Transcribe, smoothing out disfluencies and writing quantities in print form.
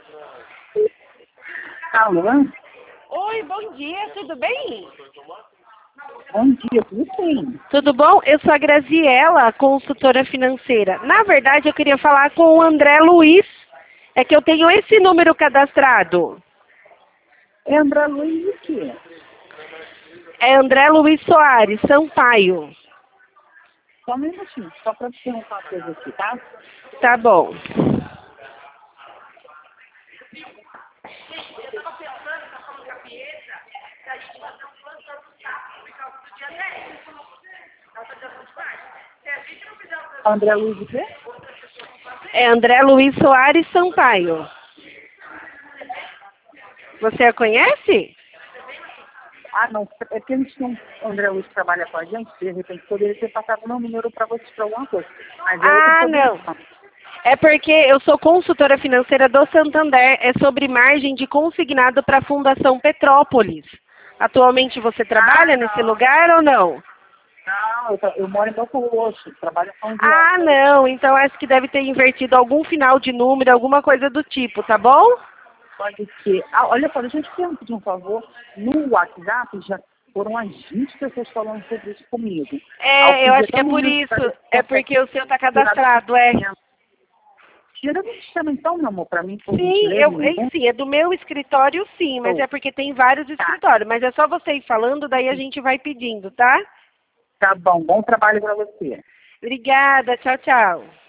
Alô? Oi, bom dia, tudo bem? Bom dia, tudo bem? Tudo bom? Eu sou a Graziela, consultora financeira. Na verdade, eu queria falar com o André Luiz. É que eu tenho esse número cadastrado. É André Luiz o quê? É André Luiz Soares, Sampaio. Só um minutinho, só para te perguntar uma coisa aqui, tá? Tá bom. André Luiz o quê? É André Luiz Soares Sampaio. Você a conhece? Ah, não, é que a gente tem um André Luiz que trabalha com a gente, de repente poderia ter passado meu número para você para alguma coisa. Mas é outra Não. posição. É porque eu sou consultora financeira do Santander. É sobre margem de consignado para a Fundação Petrópolis. Atualmente você trabalha nesse não. lugar ou não? Não, eu moro em Belfort Roxo, trabalho com Não. Então acho que deve ter invertido algum final de número, alguma coisa do tipo, tá bom? Pode ser. Ah, olha só, deixa eu te pedir um favor. No WhatsApp já foram umas 20 pessoas falando sobre isso comigo. Eu acho que é por isso. É porque o seu tá cadastrado, Tira do sistema então, meu amor, pra mim, por Sim, gentileza. sim, é do meu escritório sim, mas é porque tem vários escritórios. Mas é só você ir falando, daí a gente vai pedindo, tá? Tá bom trabalho pra você. Obrigada, tchau, tchau.